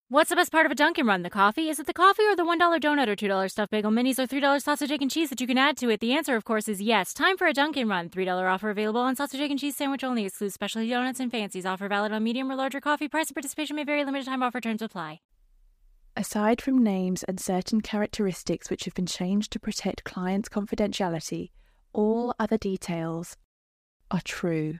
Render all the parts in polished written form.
What's the best part of a Dunkin' Run? The coffee? Is it the coffee or the $1 donut or $2 stuffed bagel minis or $3 sausage, egg, and cheese that you can add to it? The answer, of course, is yes. Time for a Dunkin' Run. $3 offer available on sausage, egg, and cheese sandwich only. Excludes specialty donuts and fancies. Offer valid on medium or larger coffee. Price and participation may vary. Limited time offer. Terms apply. Aside from names and certain characteristics which have been changed to protect clients' confidentiality, all other details are true.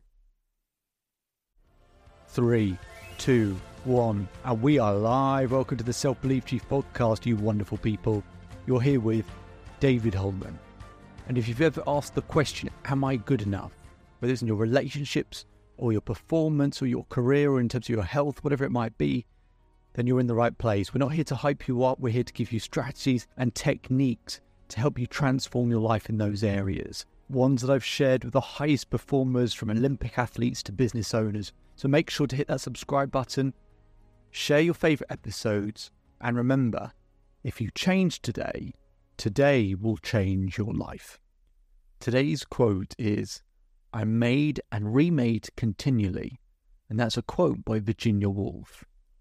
3, 2, 1, and we are live. Welcome to the Self-Belief Chief podcast, you wonderful people. You're here with David Holman. And if you've ever asked the question, am I good enough? Whether it's in your relationships or your performance or your career or in terms of your health, whatever it might be, then you're in the right place. We're not here to hype you up. We're here to give you strategies and techniques to help you transform your life in those areas. Ones that I've shared with the highest performers, from Olympic athletes to business owners. So make sure to hit that subscribe button, share your favourite episodes, and remember, if you change today, today will change your life. Today's quote is, "I'm made and remade continually," and that's a quote by Virginia Woolf.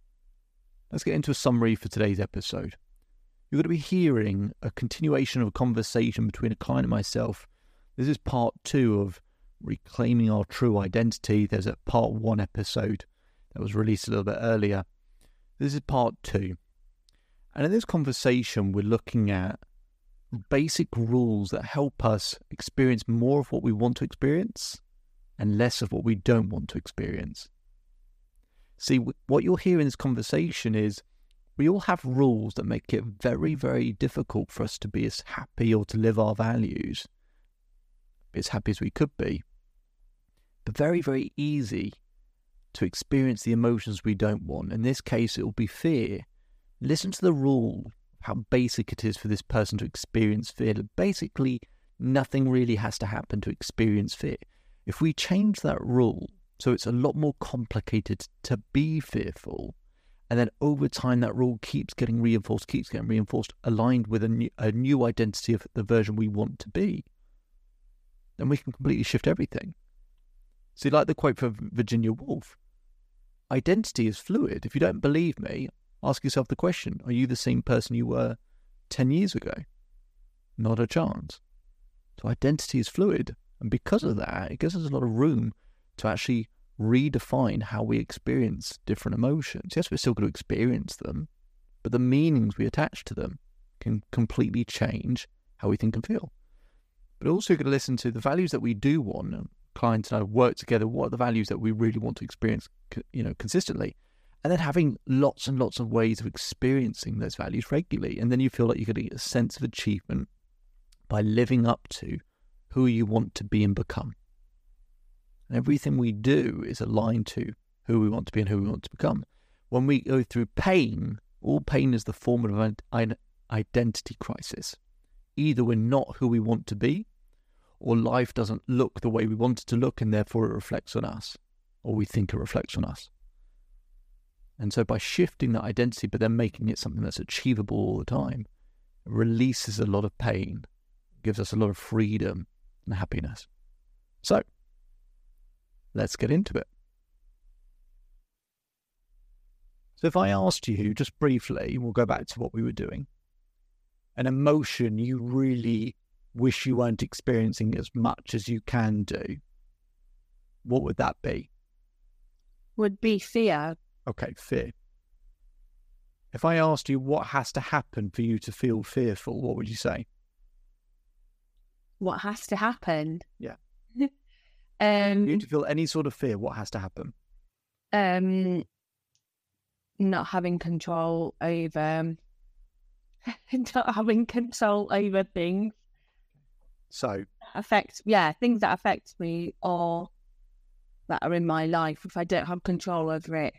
Let's get into a summary for today's episode. You're going to be hearing a continuation of a conversation between a client and myself. This is part 2 of Reclaiming Our True Identity. There's a part 1 episode that was released a little bit earlier. This is part 2. And in this conversation, we're looking at basic rules that help us experience more of what we want to experience and less of what we don't want to experience. See, what you'll hear in this conversation is we all have rules that make it very, very difficult for us to be as happy or to live our values, be as happy as we could be, but very, very easy to experience the emotions we don't want. In this case, it will be fear. Listen to the rule, how basic it is for this person to experience fear. Basically, nothing really has to happen to experience fear. If we change that rule, so it's a lot more complicated to be fearful, and then over time that rule keeps getting reinforced, aligned with a new identity of the version we want to be, then we can completely shift everything. See, like the quote from Virginia Woolf, identity is fluid. If you don't believe me, ask yourself the question, are you the same person you were 10 years ago? Not a chance. So identity is fluid. And because of that, it gives us a lot of room to actually redefine how we experience different emotions. Yes, we're still going to experience them, but the meanings we attach to them can completely change how we think and feel. But also you're going to listen to the values that we do want. Clients and I work together. What are the values that we really want to experience, consistently? And then having lots and lots of ways of experiencing those values regularly. And then you feel like you're getting a sense of achievement by living up to who you want to be and become. And everything we do is aligned to who we want to be and who we want to become. When we go through pain, all pain is the form of an identity crisis. Either we're not who we want to be, or life doesn't look the way we want it to look, and therefore it reflects on us, or we think it reflects on us. And so by shifting that identity, but then making it something that's achievable all the time, it releases a lot of pain, gives us a lot of freedom and happiness. So, let's get into it. So if I asked you, just briefly, we'll go back to what we were doing, an emotion you really wish you weren't experiencing as much as you can do, what would that be? Would be fear. Okay, fear. If I asked you what has to happen for you to feel fearful, what would you say? What has to happen? Yeah. For you to feel any sort of fear, what has to happen? Not having control over things. So Things that affect me or that are in my life. If I don't have control over it,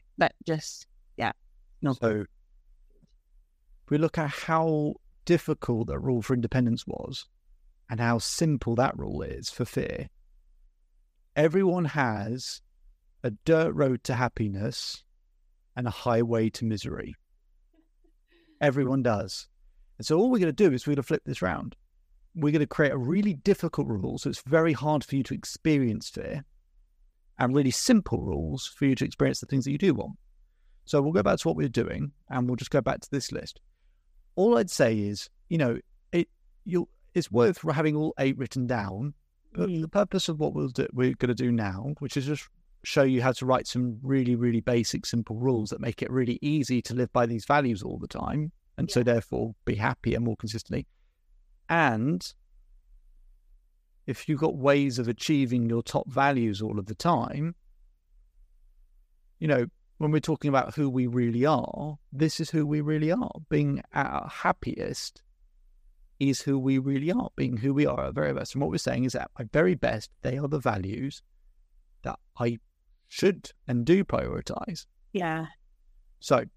So if we look at how difficult that rule for independence was and how simple that rule is for fear, everyone has a dirt road to happiness and a highway to misery. Everyone does. And so all we're going to do is we're going to flip this round. We're going to create a really difficult rule so it's very hard for you to experience fear, and really simple rules for you to experience the things that you do want. So we'll go back to what we're doing, and we'll just go back to this list. All I'd say is, it's worth having all 8 written down, but the purpose of what we're going to do now, which is just show you how to write some really, really basic, simple rules that make it really easy to live by these values all the time, and so therefore be happier more consistently. And if you've got ways of achieving your top values all of the time, when we're talking about who we really are, this is who we really are. Being at our happiest is who we really are, being who we are at our very best. And what we're saying is at my very best, they are the values that I should and do prioritize. Yeah. So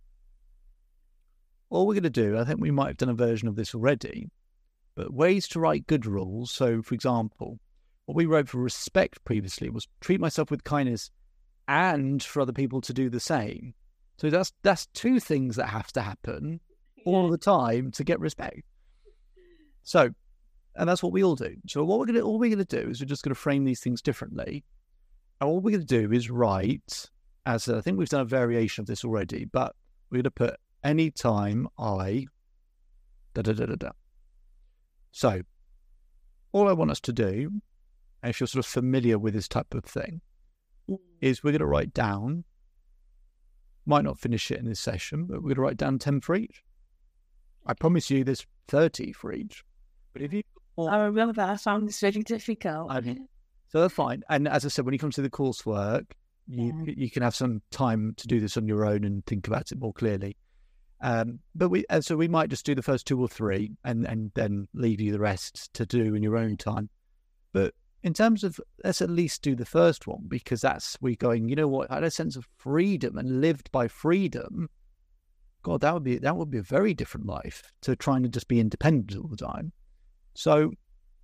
all we're going to do, I think we might have done a version of this already, but ways to write good rules. So, for example, what we wrote for respect previously was treat myself with kindness and for other people to do the same. So that's 2 things that have to happen all the time to get respect. So, and that's what we all do. So all we're going to do is we're just going to frame these things differently. And what we're going to do is write, as I think we've done a variation of this already, but we're going to put anytime I da-da-da-da-da. So all I want us to do, and if you're sort of familiar with this type of thing, is we're going to write down, might not finish it in this session, but we're going to write down 10 for each. I promise you there's 30 for each. But if you... I remember that. I found this very difficult. So that's fine. And as I said, when you come to the coursework, you can have some time to do this on your own and think about it more clearly. So we might just do the first 2 or 3 and then leave you the rest to do in your own time. But in terms of, let's at least do the first one, because that's we going, you know what, I had a sense of freedom and lived by freedom. God, that would be a very different life to trying to just be independent all the time. So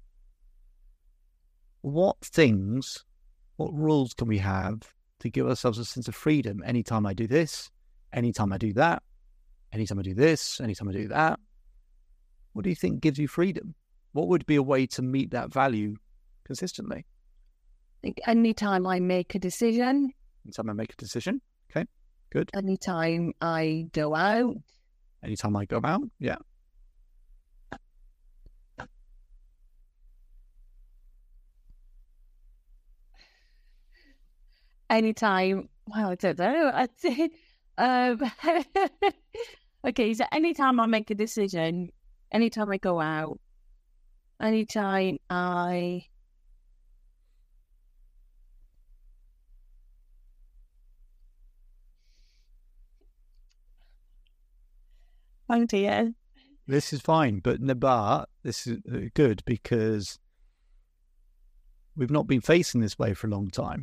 what rules can we have to give ourselves a sense of freedom? Anytime I do this, anytime I do that, anytime I do this, anytime I do that. What do you think gives you freedom? What would be a way to meet that value consistently? I think anytime I make a decision. Anytime I make a decision. Okay, good. Anytime I go out. Anytime I go out, yeah. Anytime, well, I don't know. I'd say, okay, so anytime I make a decision, anytime I go out, anytime I... Oh dear. This is fine, but this is good because we've not been facing this way for a long time.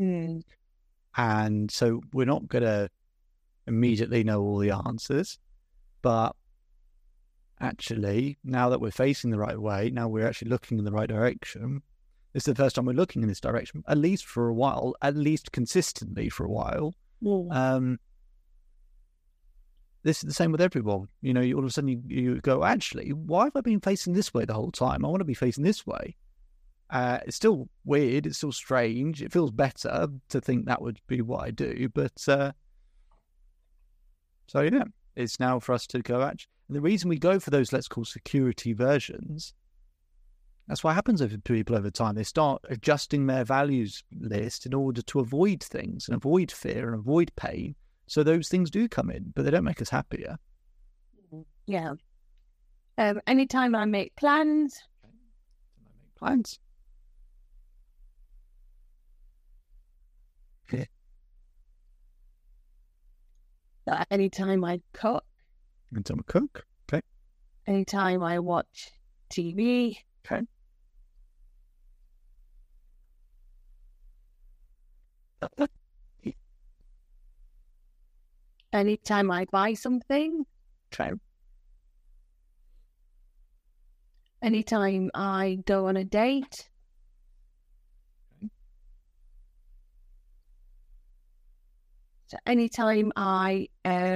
And so we're not going to immediately know all the answers, but actually, now that we're facing the right way, now we're actually looking in the right direction. This is the first time we're looking in this direction, at least for a while, at least consistently for a while. This is the same with everyone. All of a sudden you go, actually, why have I been facing this way the whole time? I want to be facing this way. It's still weird. It's still strange. It feels better to think that would be what I do. But so yeah, it's now for us to go actually. And the reason we go for those, let's call security versions, that's what happens with people over time. They start adjusting their values list in order to avoid things and avoid fear and avoid pain. So those things do come in, but they don't make us happier. Yeah. Anytime I make plans. Plans. Yeah. Anytime I cook. Anytime I cook. Okay. Anytime I watch TV. Okay. Anytime I buy something. Okay. Anytime I go on a date. So anytime I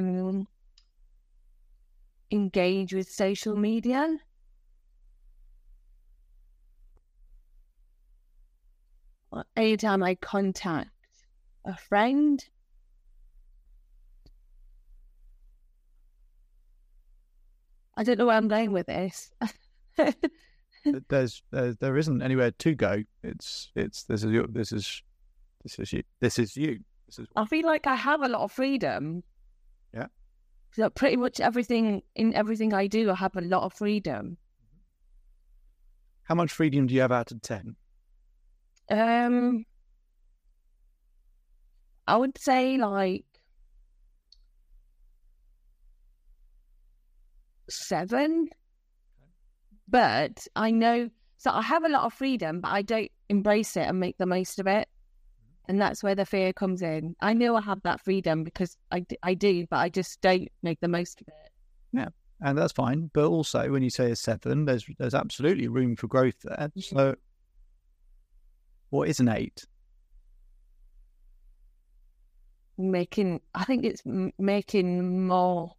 engage with social media. Or anytime I contact a friend. I don't know where I'm going with this. There isn't anywhere to go. This is you. I feel like I have a lot of freedom. Yeah. So pretty much everything I do, I have a lot of freedom. How much freedom do you have out of 10? I would say like 7. But I know, so I have a lot of freedom, but I don't embrace it and make the most of it. And that's where the fear comes in. I know I have that freedom because I do, but I just don't make the most of it. Yeah, and that's fine. But also, when you say a 7, there's absolutely room for growth there. So, what is an 8? I think it's making more,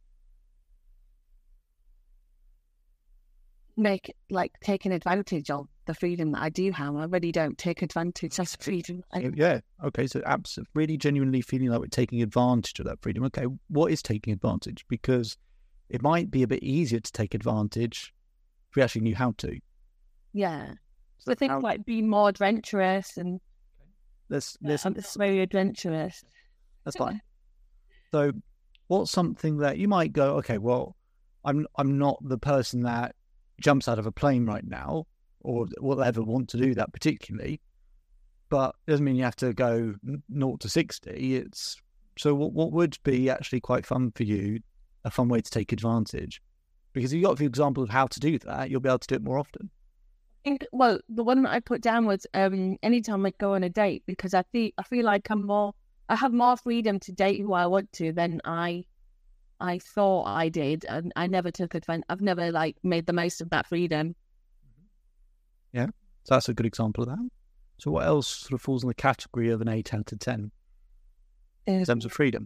taking advantage of the freedom that I do have. I really don't take advantage of the freedom. Yeah. Okay. So really genuinely feeling like we're taking advantage of that freedom. Okay. What is taking advantage? Because it might be a bit easier to take advantage if we actually knew how to. Yeah. So I think like being more adventurous and Let's it's very adventurous. That's fine. So what's something that you might go, okay, well, I'm not the person that jumps out of a plane right now, or will ever want to do that particularly, but it doesn't mean you have to go 0 to 60. So what would be actually quite fun for you, a fun way to take advantage? Because if you've got a few examples of how to do that, you'll be able to do it more often. Well, the one that I put down was anytime I go on a date, because I feel like I have more freedom to date who I want to than I thought I did, and I never took advantage. I've never made the most of that freedom. Yeah, so that's a good example of that. So what else sort of falls in the category of an 8 out of 10 in terms of freedom?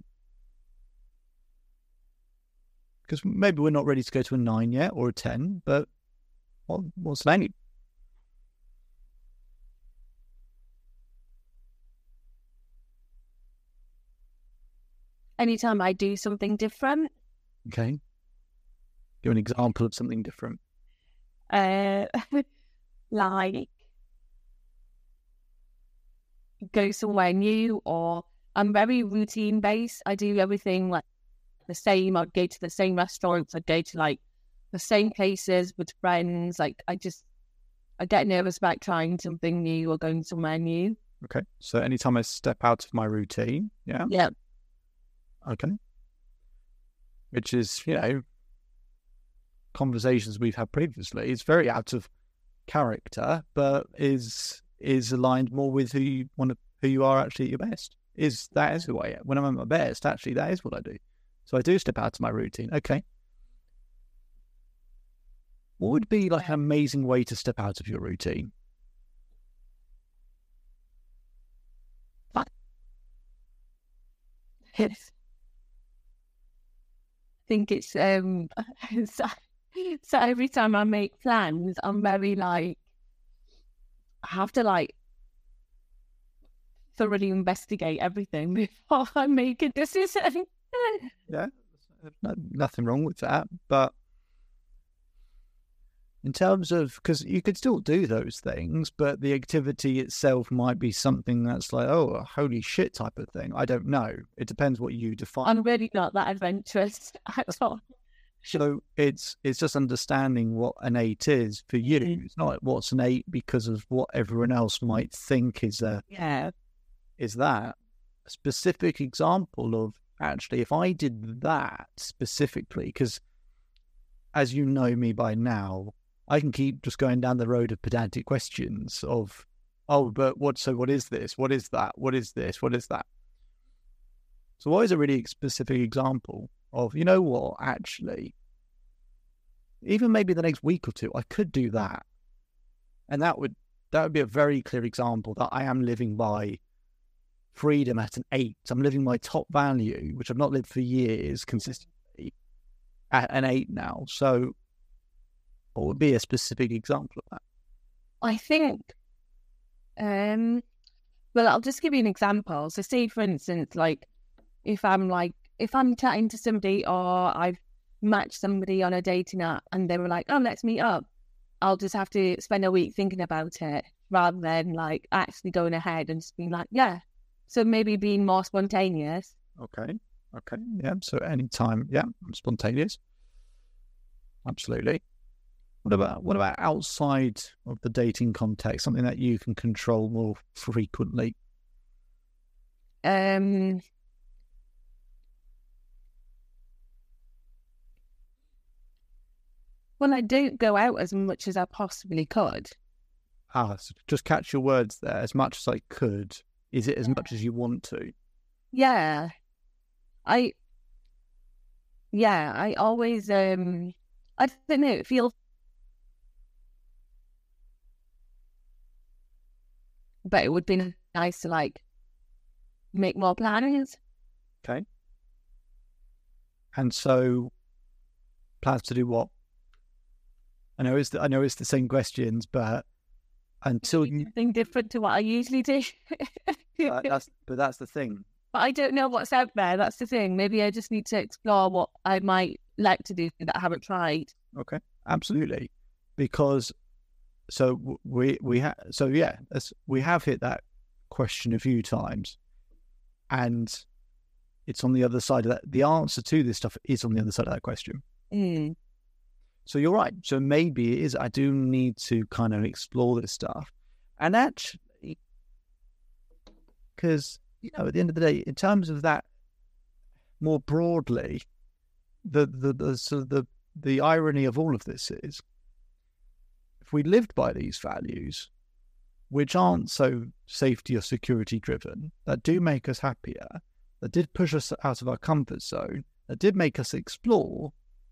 Because maybe we're not ready to go to a 9 yet or a 10, but what's an 8? Anytime I do something different. Okay. Give an example of something different. Like go somewhere new, or I'm very routine based. I do everything like the same. I'd go to the same restaurants. I'd go to the same places with friends. I get nervous about trying something new or going somewhere new. Okay. So anytime I step out of my routine, yeah? Yeah. Okay. Which is, conversations we've had previously. It's very out of character, but is aligned more with who you are actually at your best. That is who I am. When I'm at my best, actually, that is what I do. So I do step out of my routine. Okay. What would be an amazing way to step out of your routine? Yes. I think it's so every time I make plans, I'm very I have to thoroughly investigate everything before I make a decision. Yeah, nothing wrong with that, but in terms of, because you could still do those things, but the activity itself might be something that's a holy shit type of thing. I don't know. It depends what you define. I'm really not that adventurous at all. So it's just understanding what an 8 is for you. Mm-hmm. It's not what's an 8 because of what everyone else might think is that a specific example of actually, if I did that specifically, because as you know me by now, I can keep just going down the road of pedantic questions of, but what is this? What is that? What is this? What is that? So what is a really specific example of, actually, even maybe the next week or two, I could do that. And that would be a very clear example that I am living by freedom at an 8. I'm living my top value, which I've not lived for years consistently, at an 8 now. So what would be a specific example of that? I think, I'll just give you an example. So say, for instance, if I'm chatting to somebody, or match somebody on a dating app and they were like, oh, let's meet up, I'll just have to spend a week thinking about it rather than like actually going ahead and just being like, yeah. So maybe being more spontaneous. Okay. Yeah. So anytime, yeah, I'm spontaneous. Absolutely. What about outside of the dating context, something that you can control more frequently? Well, I don't go out as much as I possibly could. So just catch your words there. As much as I could. Is it as much as you want to? Yeah. I always, I don't know, it feels, but it would be nice to like make more plans. Okay. And so, plans to do what? I know it's the same questions, but until you something different to what I usually do. That's the thing. But I don't know what's out there. That's the thing. Maybe I just need to explore what I might like to do that I haven't tried. Okay, absolutely. Because we have hit that question a few times, and it's on the other side of that. The answer to this stuff is on the other side of that question. Mm. So you're right. So maybe it is. I do need to kind of explore this stuff, and actually, because at the end of the day, in terms of that, more broadly, the irony of all of this is, if we lived by these values, which aren't so safety or security driven, that do make us happier, that did push us out of our comfort zone, that did make us explore,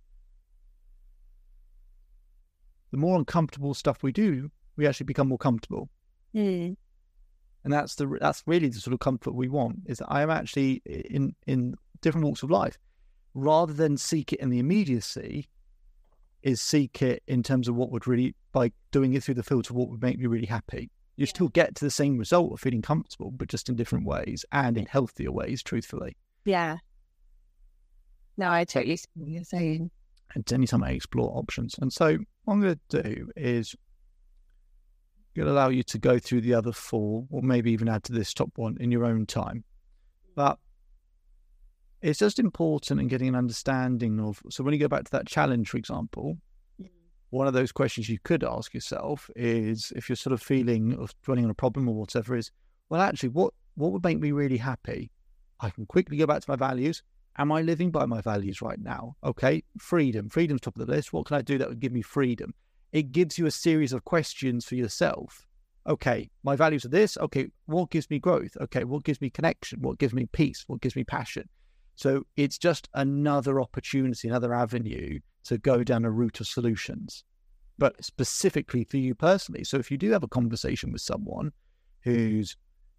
the more uncomfortable stuff we do, we actually become more comfortable. Mm. And that's really the sort of comfort we want, is that I am actually in different walks of life, rather than seek it in the immediacy, is seek it in terms of what would really, by doing it through the filter, what would make me really happy. You still get to the same result of feeling comfortable, but just in different ways and in healthier ways, truthfully. Yeah. No, I totally see what you're saying. And anytime I explore options. And so what I'm going to do is going to allow you to go through the other four, or maybe even add to this top one in your own time. But it's just important in getting an understanding of, so when you go back to that challenge, for example, one of those questions you could ask yourself is, if you're sort of feeling of running on a problem or whatever, is, well, actually, what would make me really happy? I can quickly go back to my values. Am I living by my values right now? Okay, freedom. Freedom's top of the list. What can I do that would give me freedom? It gives you a series of questions for yourself. Okay, my values are this. Okay, what gives me growth? Okay, what gives me connection? What gives me peace? What gives me passion? So it's just another opportunity, another avenue to go down a route of solutions, but specifically for you personally. So if you do have a conversation with someone who's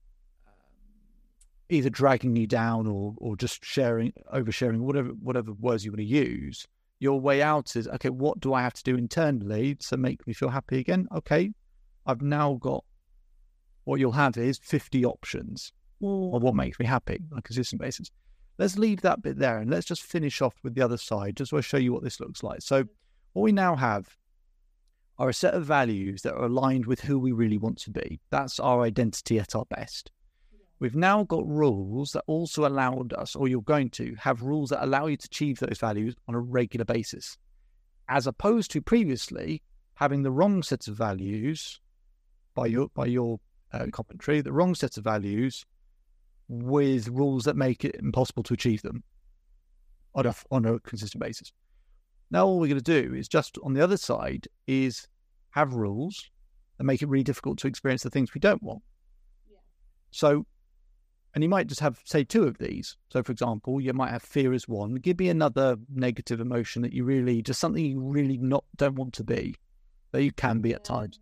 either dragging you down or just oversharing, whatever words you want to use, your way out is, okay, what do I have to do internally to make me feel happy again? Okay, I've now got, what you'll have is 50 options of what makes me happy on a consistent basis. Let's leave that bit there and let's just finish off with the other side, just so I show you what this looks like. So what we now have are a set of values that are aligned with who we really want to be. That's our identity at our best. We've now got rules that also allowed us, or you're going to have rules that allow you to achieve those values on a regular basis, as opposed to previously having the wrong sets of values by your commentary, the wrong sets of values with rules that make it impossible to achieve them on a consistent basis. Now all we're going to do is, just on the other side, is have rules that make it really difficult to experience the things we don't want. Yeah. So, and you might just have, say, two of these. So, for example, you might have fear as one. Give me another negative emotion that you really, just something you really don't want to be, that you can be at times.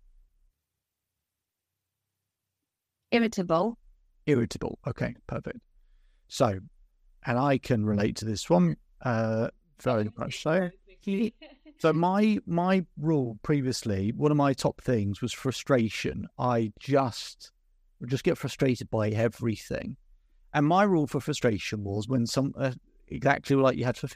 Irritable. Okay, perfect. So, and I can relate to this one very much so. So my rule previously, one of my top things was frustration. I just get frustrated by everything. And my rule for frustration was when exactly like you had for fit,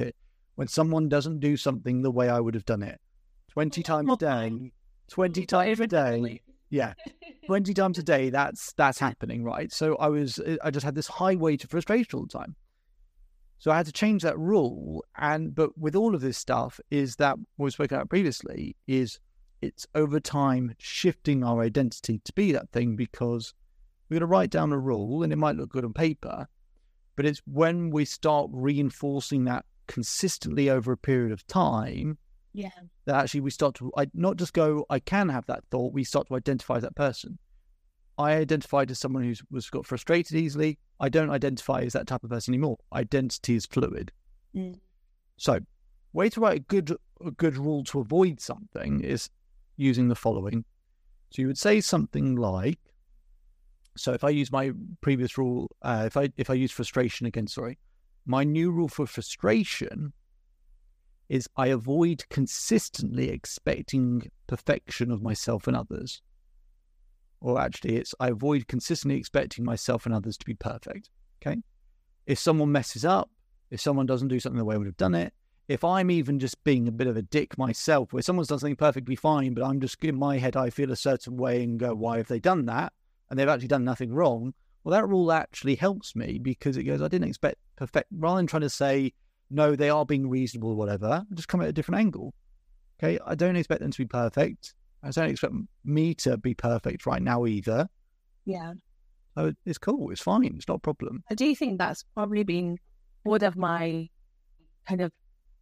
when someone doesn't do something the way I would have done it. 20 times a day, 20 times a day. Yeah, 20 times a day, that's happening, right? So I just had this high weight of frustration all the time. So I had to change that rule. But with all of this stuff is that what we spoke about previously is it's over time shifting our identity to be that thing, because we're going to write down a rule and it might look good on paper, but it's when we start reinforcing that consistently over a period of time that actually we start to not just go, I can have that thought, we start to identify that person. I identified as someone who's got frustrated easily. I don't identify as that type of person anymore. Identity is fluid. So, way to write a good rule to avoid something is using the following. So you would say something like, so if I use my previous rule, if I use frustration again, my new rule for frustration is I avoid consistently expecting perfection of myself and others. Or actually, it's I avoid consistently expecting myself and others to be perfect. Okay? If someone messes up, if someone doesn't do something the way I would have done it, if I'm even just being a bit of a dick myself, where someone's done something perfectly fine, but I'm just in my head, I feel a certain way and go, why have they done that? And they've actually done nothing wrong. Well, that rule actually helps me because it goes, I didn't expect perfect. Rather than trying to say, no, they are being reasonable or whatever, I just come at a different angle. Okay, I don't expect them to be perfect. I don't expect me to be perfect right now either. Yeah. So it's cool. It's fine. It's not a problem. I do think that's probably been one of my kind of,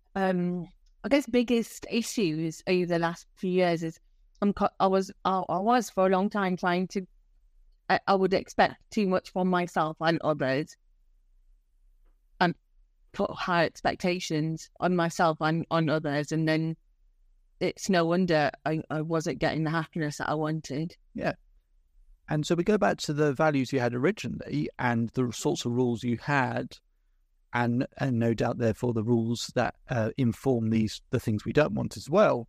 I guess, biggest issues over the last few years is I was for a long time trying to, I would expect too much from myself and others and put high expectations on myself and on others. And then it's no wonder I wasn't getting the happiness that I wanted. Yeah. And so we go back to the values you had originally and the sorts of rules you had, and no doubt, therefore, the rules that inform the things we don't want as well.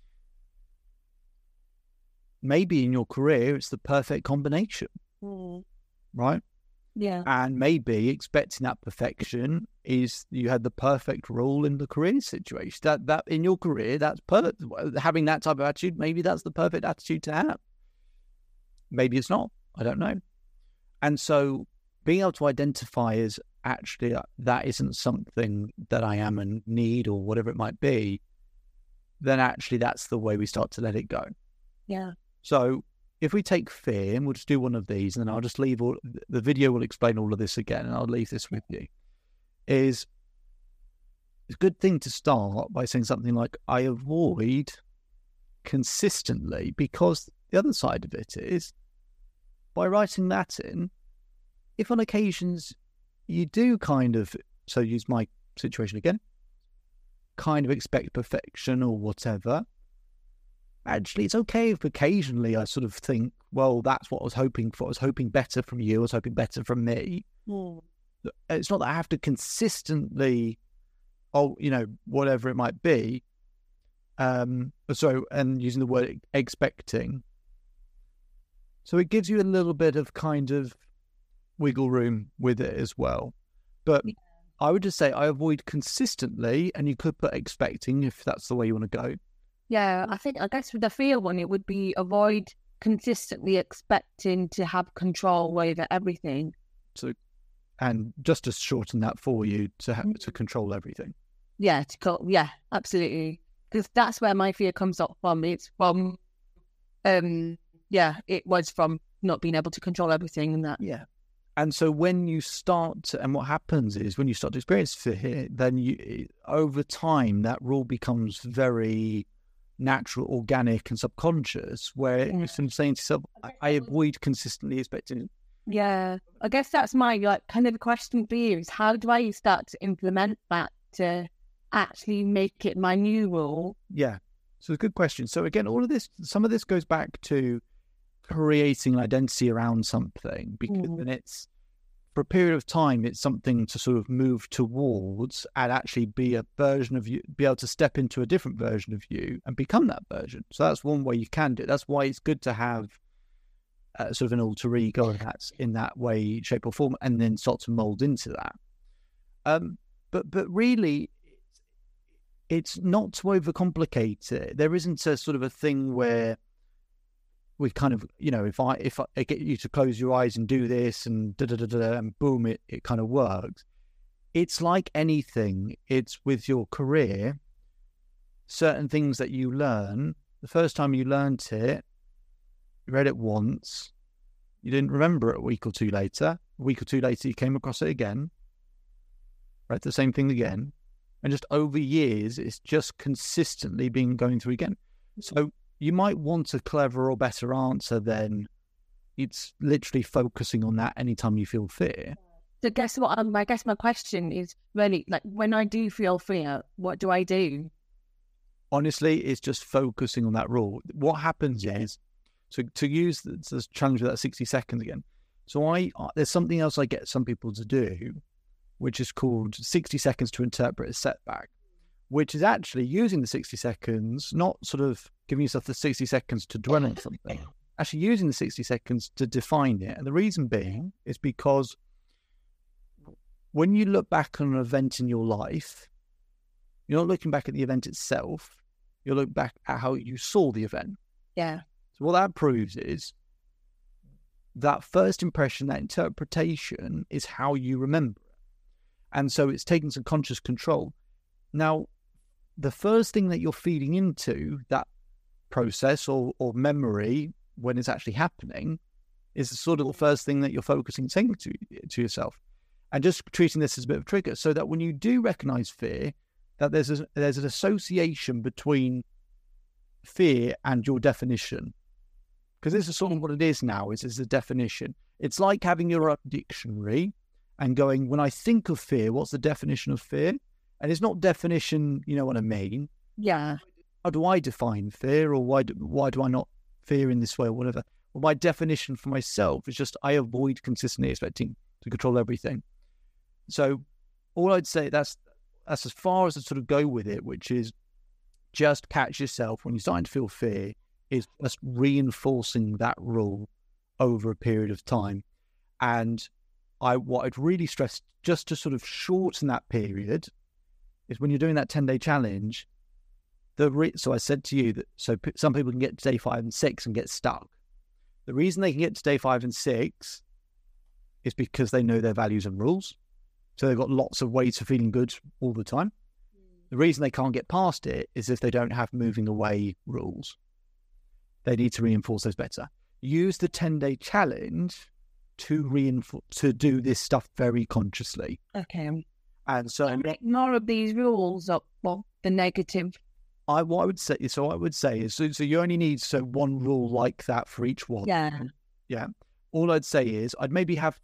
Maybe in your career, it's the perfect combination, right? Yeah. And maybe expecting that perfection is you had the perfect role in the career situation. That in your career, that's perfect. Having that type of attitude, maybe that's the perfect attitude to have. Maybe it's not. I don't know. And so being able to identify as actually that isn't something that I am and need or whatever it might be, then actually that's the way we start to let it go. Yeah. So if we take fear, and we'll just do one of these, and then I'll just leave the video will explain all of this again, and I'll leave this with you, is it's a good thing to start by saying something like, I avoid consistently, because the other side of it is, by writing that in, if on occasions you do kind of, so use my situation again, kind of expect perfection or whatever, actually it's okay if occasionally I sort of think, well, that's what I was hoping for. I was hoping better from you. I was hoping better from me. It's not that I have to consistently, whatever it might be. And using the word expecting. So it gives you a little bit of kind of wiggle room with it as well. But I would just say I avoid consistently, and you could put expecting if that's the way you want to go. Yeah, I guess with the fear one, it would be avoid consistently expecting to have control over everything. So, and just to shorten that for you, to control everything. Yeah, absolutely. Because that's where my fear comes up from. It's from, it was from not being able to control everything and that. Yeah. And so when you start, and what happens is when you start to experience fear, then over time, that rule becomes very natural, organic and subconscious, where you're saying to yourself, I avoid consistently expecting. Yeah, I guess that's my kind of question for you is how do I start to implement that to actually make it my new rule? Yeah, so it's a good question. So again, some of this goes back to creating an identity around something, because then it's, for a period of time, it's something to sort of move towards and actually be a version of you, be able to step into a different version of you and become that version. So that's one way you can do it. That's why it's good to have sort of an alter ego that's in that way, shape or form, and then start to mold into that. But really, it's not to overcomplicate it. There isn't a sort of a thing where we kind of, if I get you to close your eyes and do this and and boom, it kind of works. It's like anything. It's with your career, certain things that you learn. The first time you learnt it, you read it once, you didn't remember it a week or two later. A week or two later, you came across it again, read the same thing again. And just over years, it's just consistently been going through again. So you might want a clever or better answer than it's literally focusing on that anytime you feel fear. So guess what? I guess my question is really, like, when I do feel fear, what do I do? Honestly, it's just focusing on that rule. What happens is, so to use this challenge with that 60 seconds again. So there's something else I get some people to do, which is called 60 seconds to interpret a setback, which is actually using the 60 seconds, not sort of giving yourself the 60 seconds to dwell on something, actually using the 60 seconds to define it. And the reason being is because when you look back on an event in your life, you're not looking back at the event itself, you look back at how you saw the event. Yeah. So what that proves is that first impression, that interpretation is how you remember it. And so it's taking some conscious control. Now, the first thing that you're feeding into that process or memory when it's actually happening is sort of the first thing that you're focusing, saying to yourself. And just treating this as a bit of a trigger so that when you do recognize fear, that there's an association between fear and your definition. Because this is sort of what it is now, is a definition. It's like having your own dictionary and going, when I think of fear, what's the definition of fear? And it's not definition, you know what I mean? Yeah. How do I define fear, or why do I not fear in this way or whatever? Well, my definition for myself is just I avoid consistently expecting to control everything. So all I'd say, that's as far as I sort of go with it, which is just catch yourself when you're starting to feel fear, is just reinforcing that rule over a period of time. And what I'd really stress, just to sort of shorten that period, is when you're doing that 10-day challenge, so I said to you that some people can get to day 5 and 6 and get stuck. The reason they can get to day 5 and 6 is because they know their values and rules. So they've got lots of ways of feeling good all the time. The reason they can't get past it is if they don't have moving away rules. They need to reinforce those better. Use the 10-day challenge to do this stuff very consciously. Okay. And so more of these rules are the negative. What I would say is, so you only need one rule like that for each one. Yeah. Yeah. All I'd say is I'd maybe have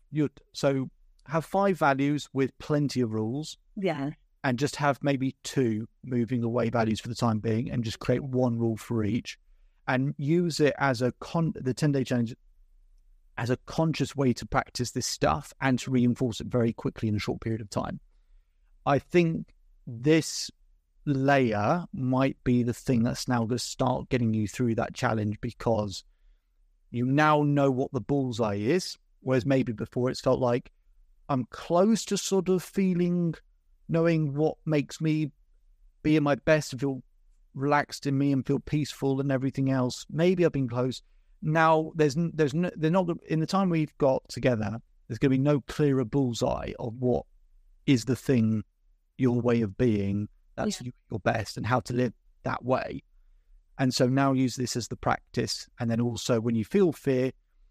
5 values with plenty of rules. Yeah. And just have maybe 2 moving away values for the time being, and just create one rule for each, and use it as the 10-day challenge as a conscious way to practice this stuff and to reinforce it very quickly in a short period of time. I think this layer might be the thing that's now going to start getting you through that challenge, because you now know what the bullseye is, whereas maybe before it's felt like I'm close to sort of knowing what makes me be in my best and feel relaxed in me and feel peaceful and everything else. Maybe I've been close. Now they're not in the time we've got together. There's going to be no clearer bullseye of what is the thing, your way of being that's your best, and how to live that way. And so now use this as the practice, and then also when you feel fear,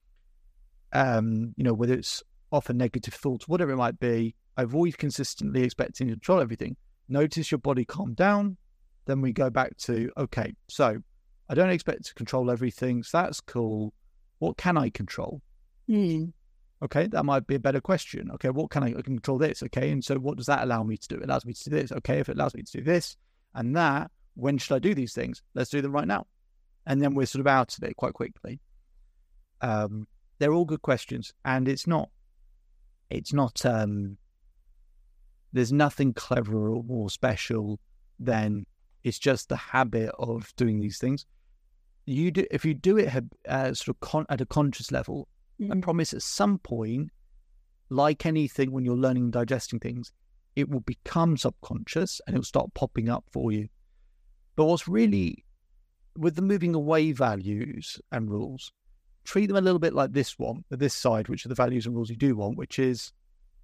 whether it's often negative thoughts, whatever it might be, avoid consistently expecting to control everything. Notice your body calm down. Then we go back to, okay, so I don't expect to control everything, so that's cool. What can I control? Okay, that might be a better question. Okay, what can I control this? Okay, and so what does that allow me to do? It allows me to do this. Okay, if it allows me to do this and that, when should I do these things? Let's do them right now. And then we're sort of out of it quite quickly. They're all good questions, and it's not, there's nothing clever or more special than it's just the habit of doing these things. If you do it at a conscious level, I promise at some point, like anything when you're learning and digesting things, it will become subconscious and it'll start popping up for you. But what's really, with the moving away values and rules, treat them a little bit like this side, which are the values and rules you do want, which is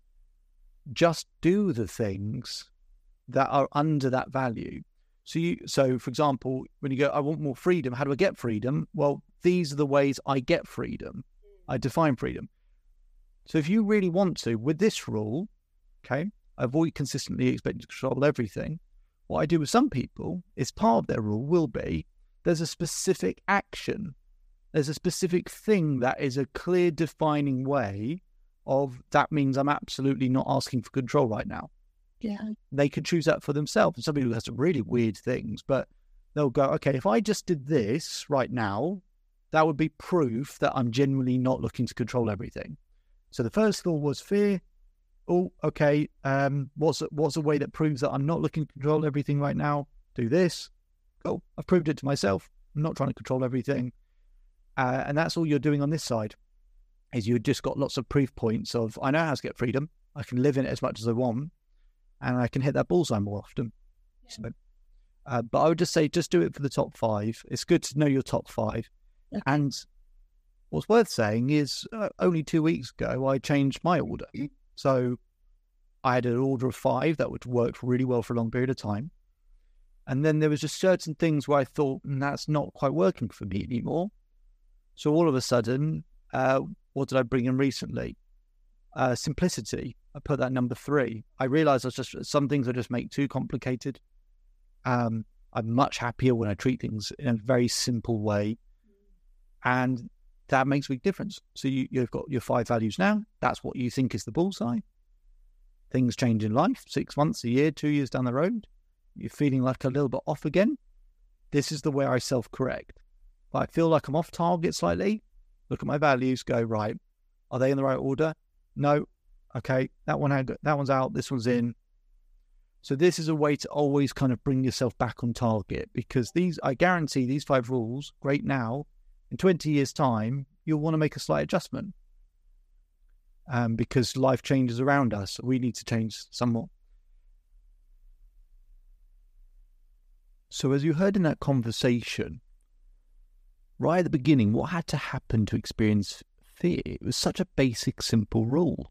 just do the things that are under that value. So for example, when you go, I want more freedom, how do I get freedom? Well, these are the ways I get freedom. I define freedom. So if you really want to, with this rule, okay, avoid consistently expecting to control everything. What I do with some people is part of their rule will be there's a specific action. There's a specific thing that is a clear defining way of that means I'm absolutely not asking for control right now. Yeah. They could choose that for themselves. And some people have some really weird things, but they'll go, okay, if I just did this right now, that would be proof that I'm genuinely not looking to control everything. So the first thought was fear. Oh, okay. What's a way that proves that I'm not looking to control everything right now? Do this. Oh, I've proved it to myself. I'm not trying to control everything. And that's all you're doing on this side, is you've just got lots of proof points of, I know how to get freedom. I can live in it as much as I want. And I can hit that bullseye more often. Yeah. So, but I would just say, just do it for the top 5. It's good to know your top 5. Okay. And what's worth saying is only 2 weeks ago, I changed my order. So I had an order of 5 that would work really well for a long period of time. And then there was just certain things where I thought, that's not quite working for me anymore. So all of a sudden, what did I bring in recently? Simplicity. I put that number 3. I realized some things I just make too complicated. I'm much happier when I treat things in a very simple way. And that makes a big difference. So you've got your 5 values now. That's what you think is the bullseye. Things change in life, 6 months, a year, 2 years down the road. You're feeling like a little bit off again. This is the way I self-correct. If I feel like I'm off target slightly, look at my values, go, right, are they in the right order? No. Okay, that one's out, this one's in. So this is a way to always kind of bring yourself back on target, because I guarantee these 5 rules, great now, in 20 years' time, you'll want to make a slight adjustment. Because life changes around us. We need to change somewhat. So as you heard in that conversation, right at the beginning, what had to happen to experience fear? It was such a basic, simple rule.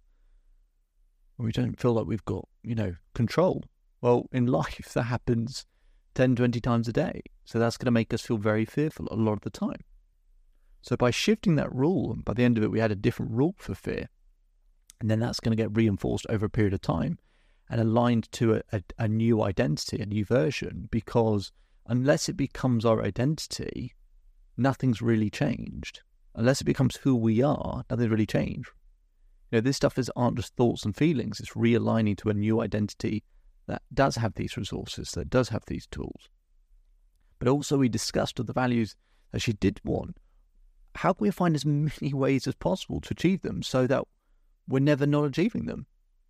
We don't feel like we've got, control. Well, in life, that happens 10, 20 times a day. So that's going to make us feel very fearful a lot of the time. So by shifting that rule, and by the end of it, we had a different rule for fear. And then that's going to get reinforced over a period of time and aligned to a new identity, a new version, because unless it becomes our identity, nothing's really changed. Unless it becomes who we are, nothing's really changed. This stuff aren't just thoughts and feelings. It's realigning to a new identity that does have these resources, that does have these tools. But also we discussed the values that she did want. How can we find as many ways as possible to achieve them so that we're never not achieving them?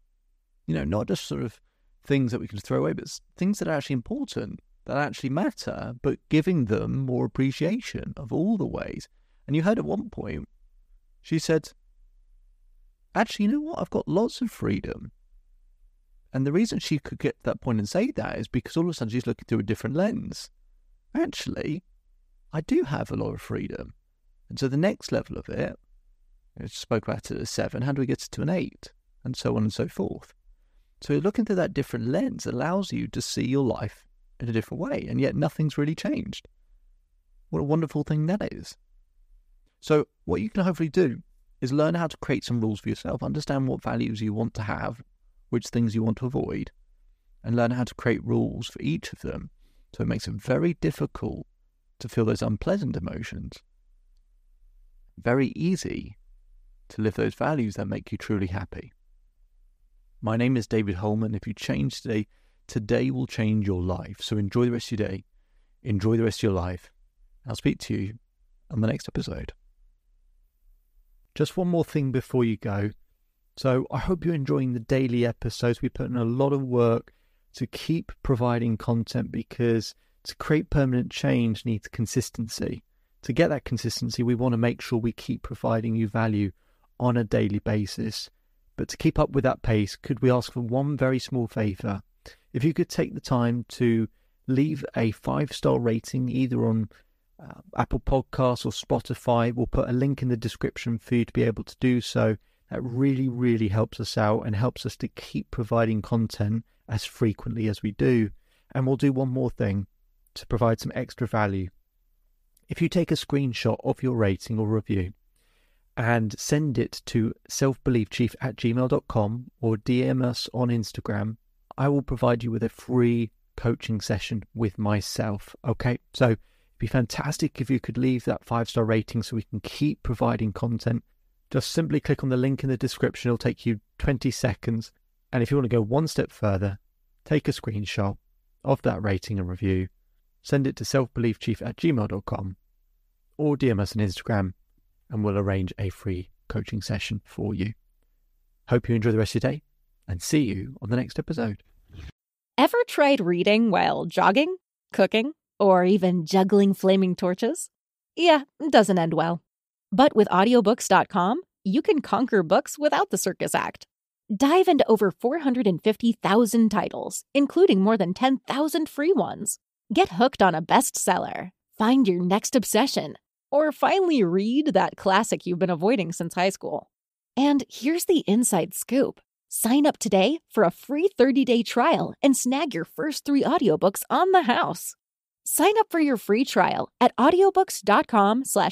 Not just sort of things that we can throw away, but things that are actually important, that actually matter, but giving them more appreciation of all the ways. And you heard at one point, she said, actually, you know what? I've got lots of freedom. And the reason she could get to that point and say that is because all of a sudden she's looking through a different lens. Actually, I do have a lot of freedom. And so the next level of it, I spoke about it as 7, how do we get to an 8? And so on and so forth. So looking through that different lens allows you to see your life in a different way, and yet nothing's really changed. What a wonderful thing that is. So what you can hopefully do is learn how to create some rules for yourself, understand what values you want to have, which things you want to avoid, and learn how to create rules for each of them. So it makes it very difficult to feel those unpleasant emotions. Very easy to live those values that make you truly happy. My name is David Holman. If you change today, today will change your life. So enjoy the rest of your day. Enjoy the rest of your life. I'll speak to you on the next episode. Just one more thing before you go. So I hope you're enjoying the daily episodes. We put in a lot of work to keep providing content, because to create permanent change needs consistency. To get that consistency, we want to make sure we keep providing you value on a daily basis. But to keep up with that pace, could we ask for one very small favour? If you could take the time to leave a 5-star rating either on Apple Podcasts or Spotify. We'll put a link in the description for you to be able to do so. That really, really helps us out and helps us to keep providing content as frequently as we do. And we'll do one more thing to provide some extra value. If you take a screenshot of your rating or review and send it to selfbeliefchief@gmail.com or DM us on Instagram, I will provide you with a free coaching session with myself. Okay, so it'd be fantastic if you could leave that 5-star rating so we can keep providing content. Just simply click on the link in the description. It'll take you 20 seconds. And if you want to go one step further, take a screenshot of that rating and review, send it to selfbeliefchief@gmail.com or DM us on Instagram, and we'll arrange a free coaching session for you. Hope you enjoy the rest of your day, and see you on the next episode. Ever tried reading while jogging, cooking, or even juggling flaming torches? Yeah, it doesn't end well. But with audiobooks.com, you can conquer books without the circus act. Dive into over 450,000 titles, including more than 10,000 free ones. Get hooked on a bestseller, find your next obsession, or finally read that classic you've been avoiding since high school. And here's the inside scoop. Sign up today for a free 30-day trial and snag your first 3 audiobooks on the house. Sign up for your free trial at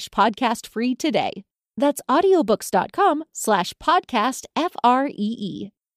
audiobooks.com/podcastfree today. That's audiobooks.com/podcastfree.